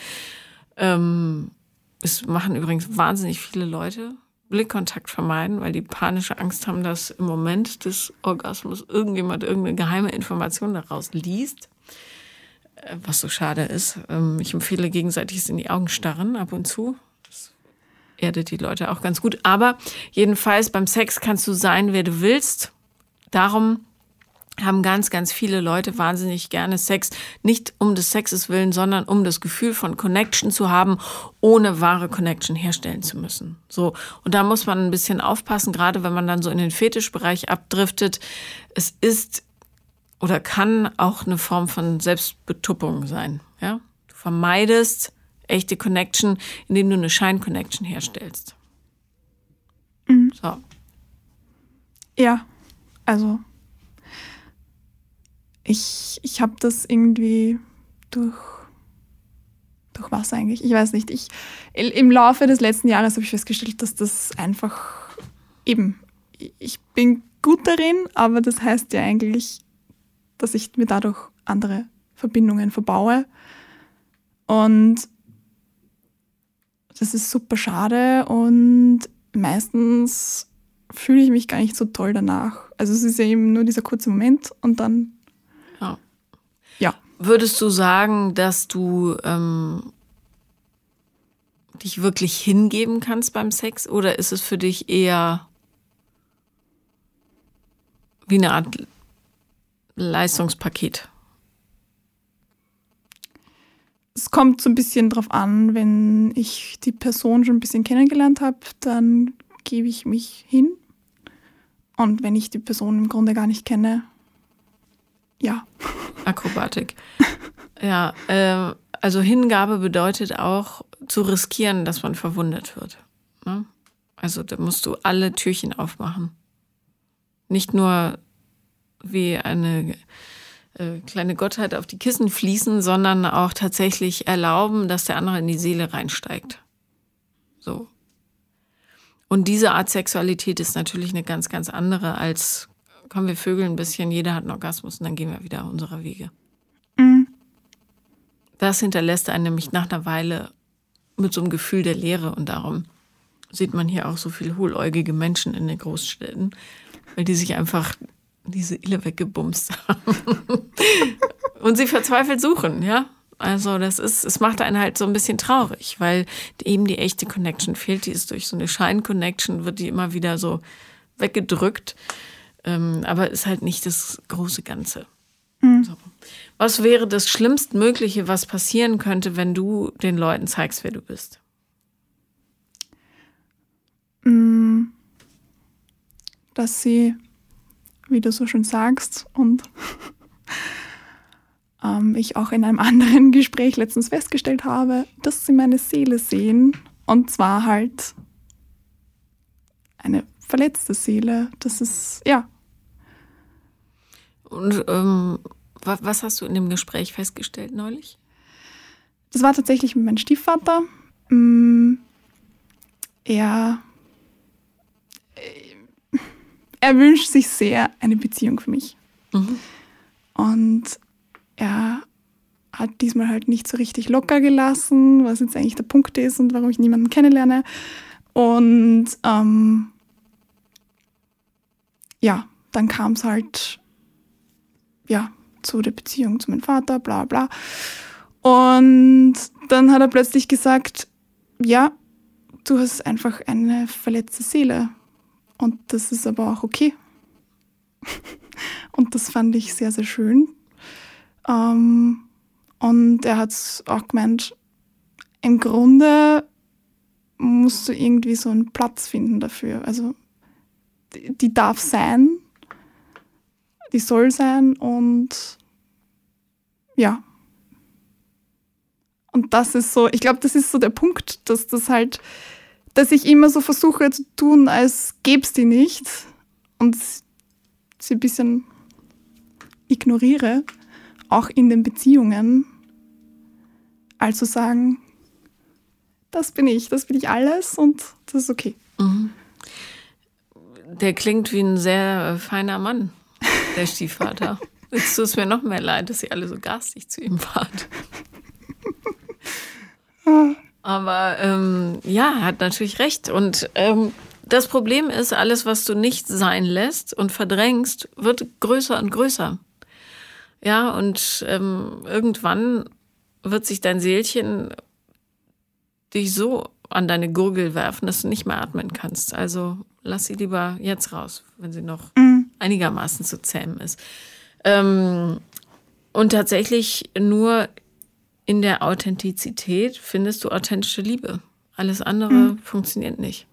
Ähm, es machen übrigens wahnsinnig viele Leute Blickkontakt vermeiden, weil die panische Angst haben, dass im Moment des Orgasmus irgendjemand irgendeine geheime Information daraus liest. Was so schade ist. Ich empfehle gegenseitiges in die Augen starren ab und zu. Das erdet die Leute auch ganz gut. Aber jedenfalls beim Sex kannst du sein, wer du willst. Darum haben ganz, ganz viele Leute wahnsinnig gerne Sex. Nicht um des Sexes willen, sondern um das Gefühl von Connection zu haben, ohne wahre Connection herstellen zu müssen. So. Und da muss man ein bisschen aufpassen, gerade wenn man dann so in den Fetischbereich abdriftet. Es ist oder kann auch eine Form von Selbstbetuppung sein. Ja? Du vermeidest echte Connection, indem du eine Schein-Connection herstellst. Mhm. So. Ja, also ich, ich habe das irgendwie durch, durch was eigentlich? Ich weiß nicht. Ich, im Laufe des letzten Jahres habe ich festgestellt, dass das einfach eben, ich bin gut darin, aber das heißt ja eigentlich, dass ich mir dadurch andere Verbindungen verbaue. Und das ist super schade und meistens fühle ich mich gar nicht so toll danach. Also es ist ja eben nur dieser kurze Moment und dann, Ja. ja. Würdest du sagen, dass du ähm, dich wirklich hingeben kannst beim Sex? Oder ist es für dich eher wie eine Art Leistungspaket? Es kommt so ein bisschen drauf an, wenn ich die Person schon ein bisschen kennengelernt habe, dann gebe ich mich hin. Und wenn ich die Person im Grunde gar nicht kenne, ja. Akrobatik. Ja, äh, also Hingabe bedeutet auch zu riskieren, dass man verwundet wird. Ne? Also da musst du alle Türchen aufmachen. Nicht nur wie eine äh, kleine Gottheit auf die Kissen fließen, sondern auch tatsächlich erlauben, dass der andere in die Seele reinsteigt. So. Und diese Art Sexualität ist natürlich eine ganz, ganz andere als, komm, wir vögeln ein bisschen, jeder hat einen Orgasmus und dann gehen wir wieder unserer Wege. Mhm. Das hinterlässt einen nämlich nach einer Weile mit so einem Gefühl der Leere und darum sieht man hier auch so viel hohläugige Menschen in den Großstädten, weil die sich einfach diese Ille weggebumst haben und sie verzweifelt suchen, ja. Also das ist, es macht einen halt so ein bisschen traurig, weil eben die echte Connection fehlt, die ist durch so eine Schein-Connection, wird die immer wieder so weggedrückt. Ähm, aber ist halt nicht das große Ganze. Mhm. So. Was wäre das Schlimmstmögliche, was passieren könnte, wenn du den Leuten zeigst, wer du bist? Dass sie, wie du so schön sagst, und ähm, ich auch in einem anderen Gespräch letztens festgestellt habe, dass sie meine Seele sehen. Und zwar halt eine verletzte Seele. Das ist, ja. Und ähm, wa- was hast du in dem Gespräch festgestellt neulich? Das war tatsächlich mit meinem Stiefvater. Mm, Er, er wünscht sich sehr eine Beziehung für mich. Mhm. Und er hat diesmal halt nicht so richtig locker gelassen, was jetzt eigentlich der Punkt ist und warum ich niemanden kennenlerne. Und ähm, ja, dann kam es halt ja, zu der Beziehung zu meinem Vater, bla bla. Und dann hat er plötzlich gesagt, ja, du hast einfach eine verletzte Seele. Und das ist aber auch okay. Und das fand ich sehr, sehr schön. Ähm, und er hat auch gemeint, im Grunde musst du irgendwie so einen Platz finden dafür. Also die, die darf sein, die soll sein und ja. Und das ist so, ich glaube, das ist so der Punkt, dass das halt, dass ich immer so versuche zu tun, als gäbe es die nicht und sie ein bisschen ignoriere, auch in den Beziehungen. Also sagen, das bin ich, das bin ich alles und das ist okay. Mhm. Der klingt wie ein sehr feiner Mann, der Stiefvater. Jetzt tut es mir noch mehr leid, dass ihr alle so garstig zu ihm wart. Aber ähm, ja, er hat natürlich recht. Und ähm, das Problem ist, alles, was du nicht sein lässt und verdrängst, wird größer und größer. Ja, und ähm, irgendwann wird sich dein Seelchen dich so an deine Gurgel werfen, dass du nicht mehr atmen kannst. Also lass sie lieber jetzt raus, wenn sie noch Mhm. einigermaßen zu zähmen ist. Ähm, und tatsächlich nur in der Authentizität findest du authentische Liebe. Alles andere Mhm. funktioniert nicht.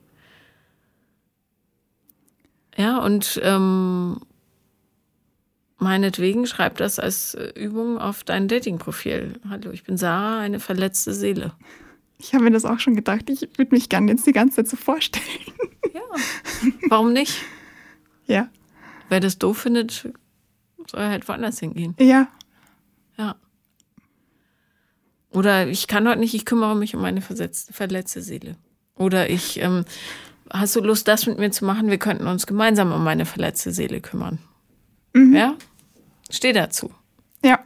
Ja, und ähm, meinetwegen schreib das als Übung auf dein Dating-Profil. Hallo, ich bin Sarah, eine verletzte Seele. Ich habe mir das auch schon gedacht. Ich würde mich gerne jetzt die ganze Zeit so vorstellen. Ja, warum nicht? Ja. Wer das doof findet, soll halt woanders hingehen. Ja. Ja. Oder ich kann heute nicht, ich kümmere mich um meine versetzte, verletzte Seele. Oder ich, ähm, hast du Lust, das mit mir zu machen? Wir könnten uns gemeinsam um meine verletzte Seele kümmern. Mhm. Ja? Steh dazu. Ja.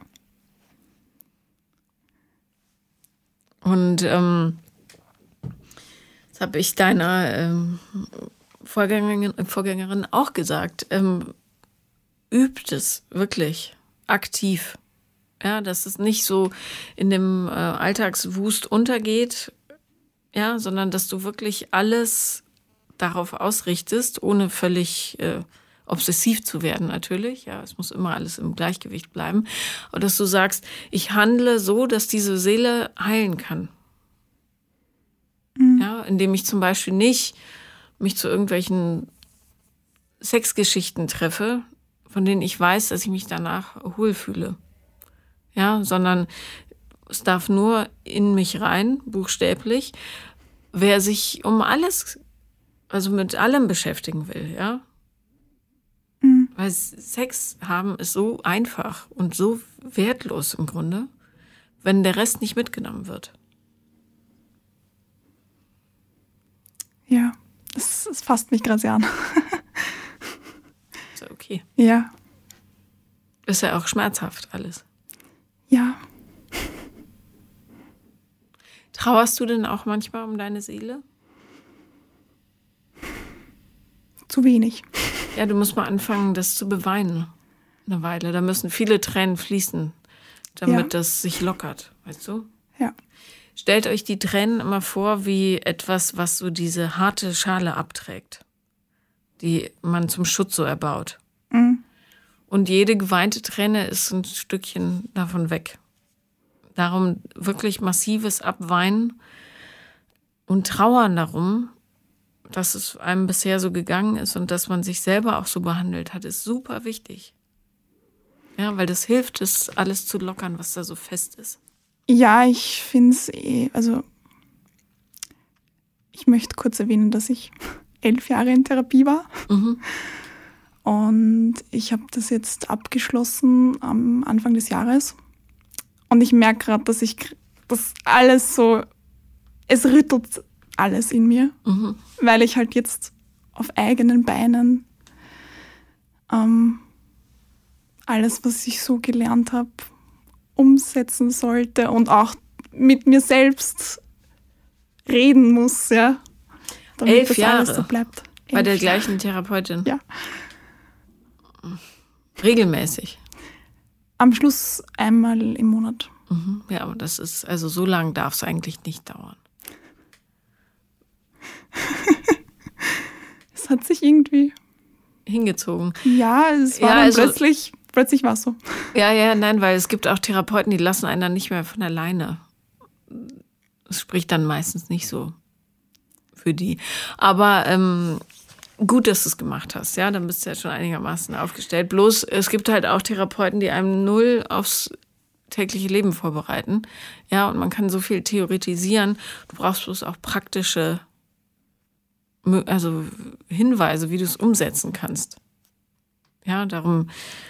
Und ähm, das habe ich deiner ähm, Vorgängerin, Vorgängerin auch gesagt. Ähm, übt es wirklich aktiv. Ja, dass es nicht so in dem äh, Alltagswust untergeht, ja, sondern dass du wirklich alles darauf ausrichtest, ohne völlig äh, obsessiv zu werden natürlich. Ja, es muss immer alles im Gleichgewicht bleiben. Und dass du sagst, ich handle so, dass diese Seele heilen kann. Mhm. Ja, indem ich zum Beispiel nicht mich zu irgendwelchen Sexgeschichten treffe, von denen ich weiß, dass ich mich danach wohlfühle. Ja, sondern es darf nur in mich rein, buchstäblich, wer sich um alles, also mit allem beschäftigen will, ja. Mhm. Weil Sex haben ist so einfach und so wertlos im Grunde, wenn der Rest nicht mitgenommen wird. Ja. Das, das fasst mich gerade sehr an. Ist ja okay. Ja. Ist ja auch schmerzhaft alles. Ja. Trauerst du denn auch manchmal um deine Seele? Zu wenig. Ja, du musst mal anfangen, das zu beweinen. Eine Weile. Da müssen viele Tränen fließen, damit Ja. das sich lockert. Weißt du? Ja. Stellt euch die Tränen immer vor wie etwas, was so diese harte Schale abträgt, die man zum Schutz so erbaut. Und jede geweinte Träne ist ein Stückchen davon weg. Darum wirklich massives Abweinen und Trauern darum, dass es einem bisher so gegangen ist und dass man sich selber auch so behandelt hat, ist super wichtig. Ja, weil das hilft, das alles zu lockern, was da so fest ist. Ja, ich finde es eh, also ich möchte kurz erwähnen, dass ich elf Jahre in Therapie war. Mhm. Und ich habe das jetzt abgeschlossen am Anfang des Jahres. Und ich merke gerade, dass ich das alles so, es rüttelt alles in mir, Mhm. weil ich halt jetzt auf eigenen Beinen ähm, alles, was ich so gelernt habe, umsetzen sollte und auch mit mir selbst reden muss, ja. Damit Elf das Jahre alles so bleibt. bei der Elf gleichen Therapeutin. Ja. Regelmäßig. Am Schluss einmal im Monat. Mhm. Ja, aber das ist, also so lange darf es eigentlich nicht dauern. Es hat sich irgendwie, Hingezogen. ja, es war Ja, dann also- plötzlich, plötzlich war es so. Ja, ja, nein, weil es gibt auch Therapeuten, die lassen einen dann nicht mehr von alleine. Das spricht dann meistens nicht so für die. Aber ähm, gut, dass du es gemacht hast, ja, dann bist du ja schon einigermaßen aufgestellt. Bloß, es gibt halt auch Therapeuten, die einem null aufs tägliche Leben vorbereiten. Ja, und man kann so viel theoretisieren. Du brauchst bloß auch praktische Mö- also Hinweise, wie du es umsetzen kannst. Ja, darum.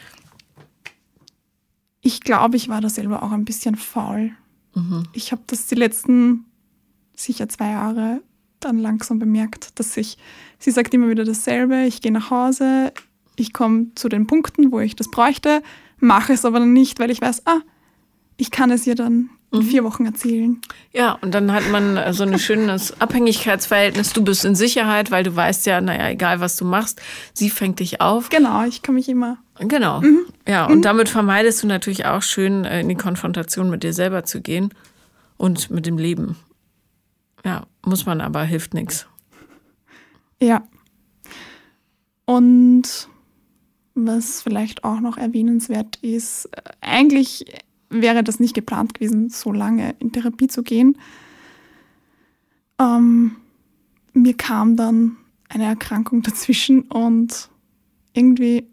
Ich glaube, ich war da selber auch ein bisschen faul. Mhm. Ich habe das die letzten sicher zwei Jahre dann langsam bemerkt, dass ich, sie sagt immer wieder dasselbe, ich gehe nach Hause, ich komme zu den Punkten, wo ich das bräuchte, mache es aber dann nicht, weil ich weiß, ah, ich kann es ihr dann in Mhm. vier Wochen erzählen. Ja, und dann hat man äh, so ein schönes Abhängigkeitsverhältnis. Du bist in Sicherheit, weil du weißt ja, naja, egal was du machst, sie fängt dich auf. Genau, ich kann mich immer, Genau. Ja, und damit vermeidest du natürlich auch schön, äh, in die Konfrontation mit dir selber zu gehen und mit dem Leben. Ja, muss man aber, hilft nichts. ja. Und was vielleicht auch noch erwähnenswert ist, äh, eigentlich wäre das nicht geplant gewesen, so lange in Therapie zu gehen. Ähm, mir kam dann eine Erkrankung dazwischen und irgendwie,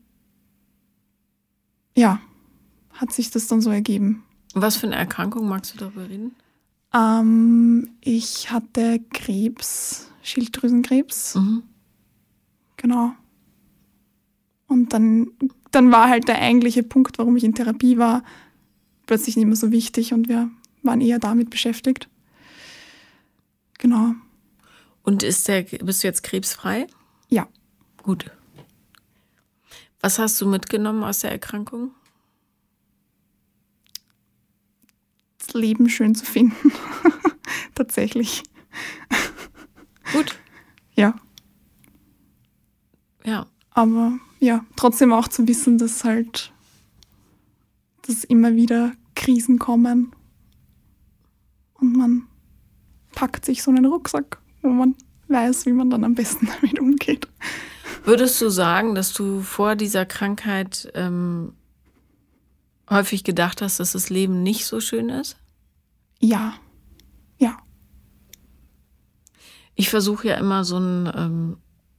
ja, hat sich das dann so ergeben. Was für eine Erkrankung magst du darüber reden? Ähm, ich hatte Krebs, Schilddrüsenkrebs, Mhm. genau. Und dann, dann war halt der eigentliche Punkt, warum ich in Therapie war, plötzlich nicht mehr so wichtig und wir waren eher damit beschäftigt. Genau. Und ist der, bist du jetzt krebsfrei? Ja. Gut. Was hast du mitgenommen aus der Erkrankung? Das Leben schön zu finden. Tatsächlich. Gut. Ja. Ja. Aber ja, trotzdem auch zu wissen, dass halt, dass immer wieder Krisen kommen und man packt sich so einen Rucksack, wo man weiß, wie man dann am besten damit umgeht. Würdest du sagen, dass du vor dieser Krankheit ähm, häufig gedacht hast, dass das Leben nicht so schön ist? Ja, ja, Ich versuche ja immer so einen ähm,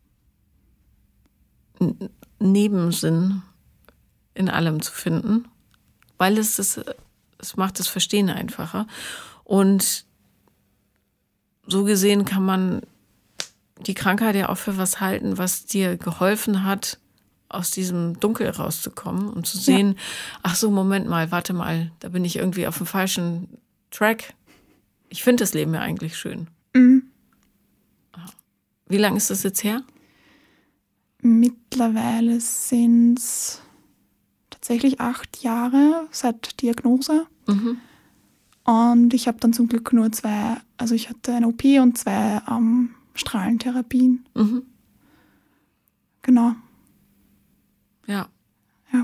N- Nebensinn in allem zu finden, weil es das, es macht das Verstehen einfacher. Und so gesehen kann man die Krankheit ja auch für was halten, was dir geholfen hat, aus diesem Dunkel rauszukommen und zu sehen, ach so, Moment mal, warte mal, da bin ich irgendwie auf dem falschen Track. Ich finde das Leben ja eigentlich schön. mhm. Wie lange ist das jetzt her? Mittlerweile sind es tatsächlich acht Jahre seit Diagnose. Mhm. Und ich habe dann zum Glück nur zwei, also ich hatte eine O P und zwei ähm, Strahlentherapien. Mhm. Genau, Ja. ja.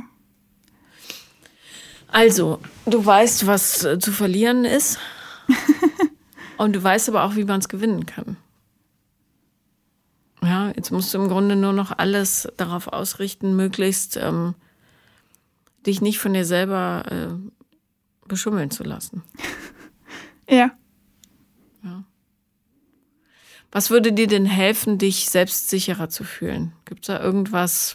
Also, du weißt, was äh, zu verlieren ist. Und du weißt aber auch, wie man es gewinnen kann. Ja, jetzt musst du im Grunde nur noch alles darauf ausrichten, möglichst ähm, dich nicht von dir selber äh, beschummeln zu lassen. Ja. Ja. Was würde dir denn helfen, dich selbstsicherer zu fühlen? Gibt es da irgendwas,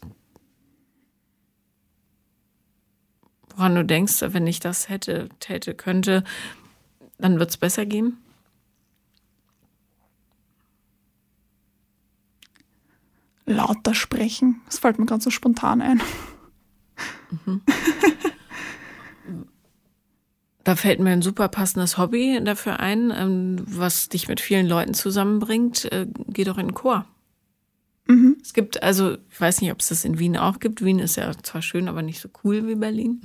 woran du denkst, wenn ich das hätte, täte, könnte, dann wird es besser gehen? Lauter sprechen. Das fällt mir gerade so spontan ein. Mhm. Da fällt mir ein super passendes Hobby dafür ein, was dich mit vielen Leuten zusammenbringt. Geh doch in den Chor. Mhm. Es gibt also, ich weiß nicht, ob es das in Wien auch gibt. Wien ist ja zwar schön, aber nicht so cool wie Berlin.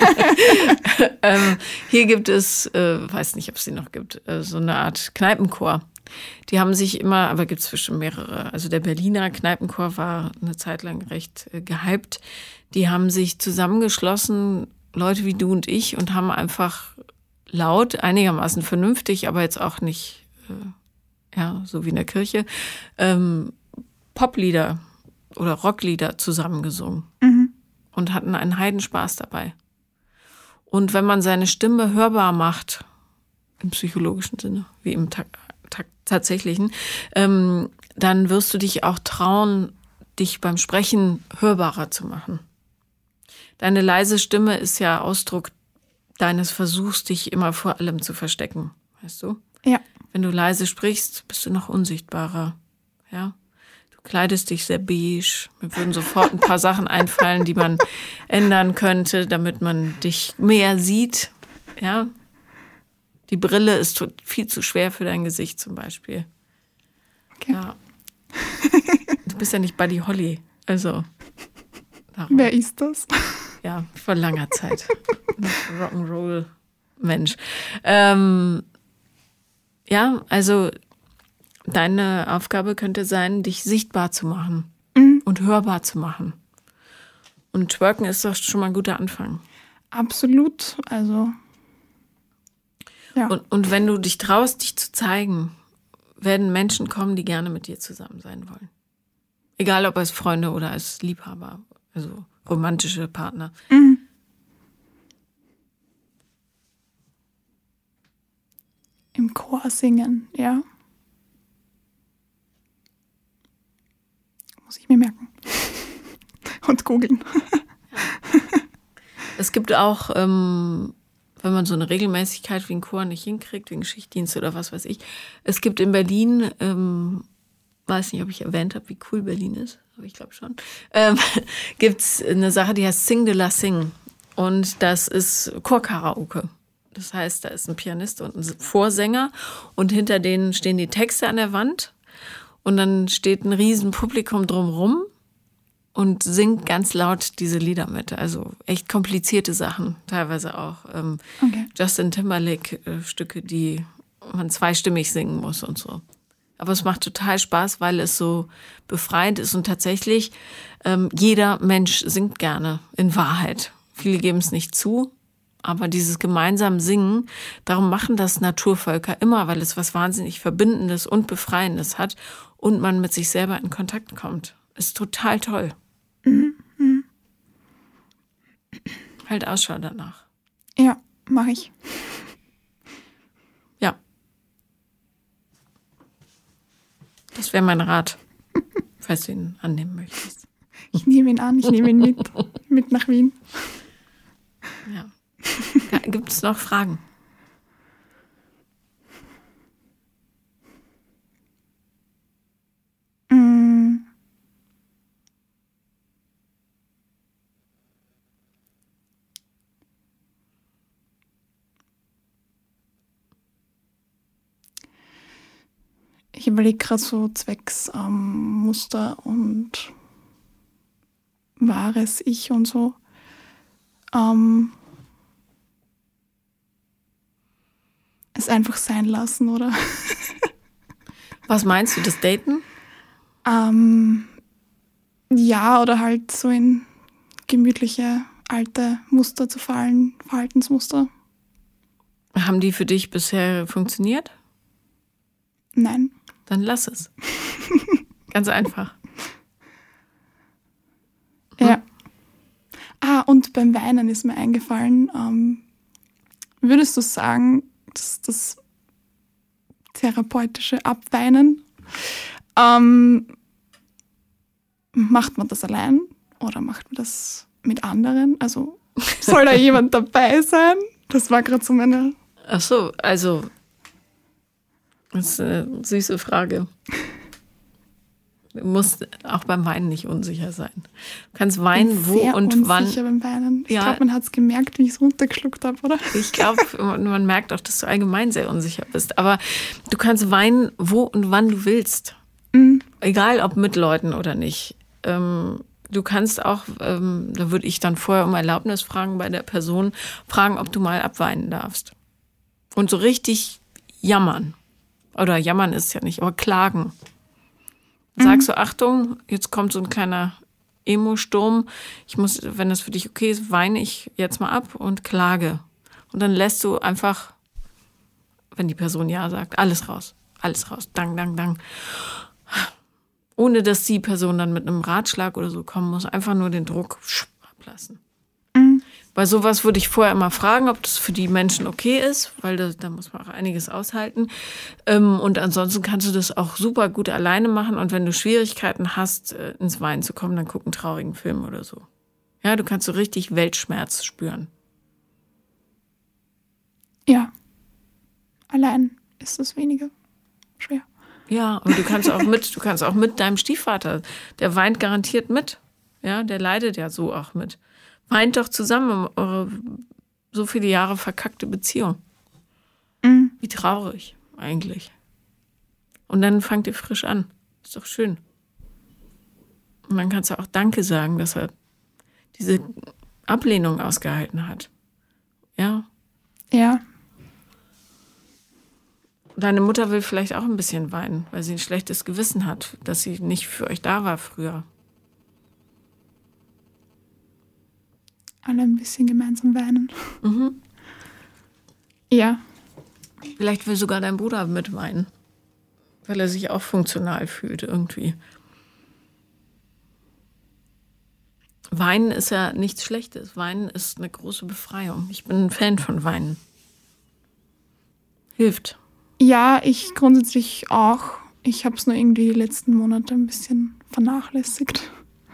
ähm, hier gibt es, äh, weiß nicht, ob es die noch gibt, äh, so eine Art Kneipenchor. Die haben sich immer, aber gibt es bestimmt mehrere. Also der Berliner Kneipenchor war eine Zeit lang recht äh, gehypt. Die haben sich zusammengeschlossen, Leute wie du und ich, und haben einfach laut, einigermaßen vernünftig, aber jetzt auch nicht, äh, ja, so wie in der Kirche, ähm, Poplieder oder Rocklieder zusammengesungen Mhm. und hatten einen Heidenspaß dabei. Und wenn man seine Stimme hörbar macht, im psychologischen Sinne, wie im Ta- ta- tatsächlichen, ähm, dann wirst du dich auch trauen, dich beim Sprechen hörbarer zu machen. Deine leise Stimme ist ja Ausdruck deines Versuchs, dich immer vor allem zu verstecken, weißt du? Ja. Wenn du leise sprichst, bist du noch unsichtbarer, ja? Du kleidest dich sehr beige. Mir würden sofort ein paar Sachen einfallen, die man ändern könnte, damit man dich mehr sieht, ja? Die Brille ist viel zu schwer für dein Gesicht zum Beispiel. Okay. Ja. Du bist ja nicht Buddy Holly, also darum. Wer ist das? Ja, vor langer Zeit. Rock'n'Roll-Mensch. Ähm, ja, also deine Aufgabe könnte sein, dich sichtbar zu machen Mhm. und hörbar zu machen. Und Twerken ist doch schon mal ein guter Anfang. Absolut. Also, ja. Und, und wenn du dich traust, dich zu zeigen, werden Menschen kommen, die gerne mit dir zusammen sein wollen. Egal ob als Freunde oder als Liebhaber, also romantische Partner. Mhm. Im Chor singen, ja. Muss ich mir merken. Und googeln. Es gibt auch, ähm, wenn man so eine Regelmäßigkeit wie ein Chor nicht hinkriegt, wegen Schichtdienst oder was weiß ich. Es gibt in Berlin, ähm, weiß nicht, ob ich erwähnt habe, wie cool Berlin ist, aber ich glaube schon, ähm, gibt es eine Sache, die heißt Sing de la Sing. Und das ist Chorkaraoke. Das heißt, da ist ein Pianist und ein Vorsänger und hinter denen stehen die Texte an der Wand und dann steht ein riesen Publikum drumrum und singt ganz laut diese Lieder mit. Also echt komplizierte Sachen, teilweise auch ähm, Okay. Justin Timberlake-Stücke, die man zweistimmig singen muss und so. Aber es macht total Spaß, weil es so befreiend ist und tatsächlich ähm, jeder Mensch singt gerne, in Wahrheit. Viele geben es nicht zu, aber dieses gemeinsame Singen, darum machen das Naturvölker immer, weil es was wahnsinnig Verbindendes und Befreiendes hat und man mit sich selber in Kontakt kommt. Ist total toll. Mhm. Mhm. Halt Ausschau danach. Ja, mache ich. Ja. Das wäre mein Rat, falls du ihn annehmen möchtest. Ich nehme ihn an, ich nehme ihn mit. Mit nach Wien. Ja. Ja, gibt es noch Fragen? Mm. Ich überlege gerade so zwecks ähm, Muster und wahres Ich und so. Ähm, es einfach sein lassen, oder? Was meinst du, das Daten? ähm, ja, oder halt so in gemütliche alte Muster zu fallen, Verhaltensmuster. Haben die für dich bisher funktioniert? Nein. Dann lass es. Ganz einfach. Ja. Ah, und beim Weinen ist mir eingefallen, ähm, würdest du sagen, dass das therapeutische Abweinen, ähm, macht man das allein oder macht man das mit anderen? Also soll da jemand dabei sein? Das war gerade so meine... Ach so, also, das ist eine süße Frage. Du musst auch beim Weinen nicht unsicher sein. Du kannst weinen, wo sehr und wann. unsicher beim Weinen. Ich Ja. glaube, man hat es gemerkt, wie ich es runtergeschluckt habe, oder? Ich glaube, man man merkt auch, dass du allgemein sehr unsicher bist. Aber du kannst weinen, wo und wann du willst. Mhm. Egal, ob mit Leuten oder nicht. Ähm, du kannst auch, ähm, da würde ich dann vorher um Erlaubnis fragen bei der Person, fragen, ob du mal abweinen darfst. Und so richtig jammern. Oder jammern ist ja nicht, aber klagen. Sagst du, Achtung, jetzt kommt so ein kleiner Emo-Sturm. Ich muss, wenn das für dich okay ist, weine ich jetzt mal ab und klage. Und dann lässt du einfach, wenn die Person ja sagt, alles raus. Alles raus. Dang, dang, dang. Ohne dass die Person dann mit einem Ratschlag oder so kommen muss. Einfach nur den Druck ablassen. Mhm. Bei sowas würde ich vorher immer fragen, ob das für die Menschen okay ist, weil da, da muss man auch einiges aushalten. Ähm, und ansonsten kannst du das auch super gut alleine machen. Und wenn du Schwierigkeiten hast, äh, ins Weinen zu kommen, dann guck einen traurigen Film oder so. Ja, du kannst so richtig Weltschmerz spüren. Ja. Allein ist es weniger schwer. Ja, und du kannst auch mit, du kannst auch mit deinem Stiefvater, der weint garantiert mit. Ja, der leidet ja so auch mit. Weint doch zusammen um eure so viele Jahre verkackte Beziehung. Mhm. Wie traurig eigentlich. Und dann fangt ihr frisch an. Ist doch schön. Und dann kannst du auch Danke sagen, dass er diese Ablehnung ausgehalten hat. Ja. Ja. Deine Mutter will vielleicht auch ein bisschen weinen, weil sie ein schlechtes Gewissen hat, dass sie nicht für euch da war früher. Alle ein bisschen gemeinsam weinen. Mhm. Ja. Vielleicht will sogar dein Bruder mitweinen, weil er sich auch funktional fühlt irgendwie. Weinen ist ja nichts Schlechtes. Weinen ist eine große Befreiung. Ich bin ein Fan von Weinen. Hilft. Ja, ich grundsätzlich auch. Ich habe es nur irgendwie die letzten Monate ein bisschen vernachlässigt.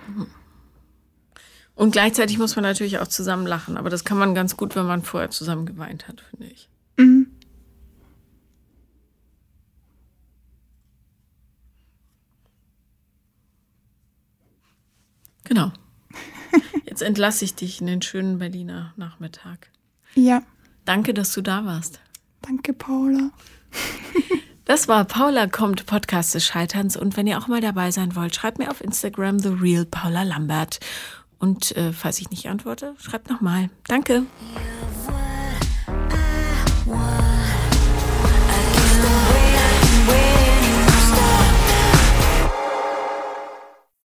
Und gleichzeitig muss man natürlich auch zusammen lachen. Aber das kann man ganz gut, wenn man vorher zusammen geweint hat, finde ich. Mhm. Genau. Jetzt entlasse ich dich in den schönen Berliner Nachmittag. Ja, Danke, dass du da warst. danke, Paula. Das war Paula kommt, Podcast des Scheiterns. Und wenn ihr auch mal dabei sein wollt, schreibt mir auf Instagram The Real Paula Lambert. Und äh, falls ich nicht antworte, schreibt nochmal. Danke. Your voice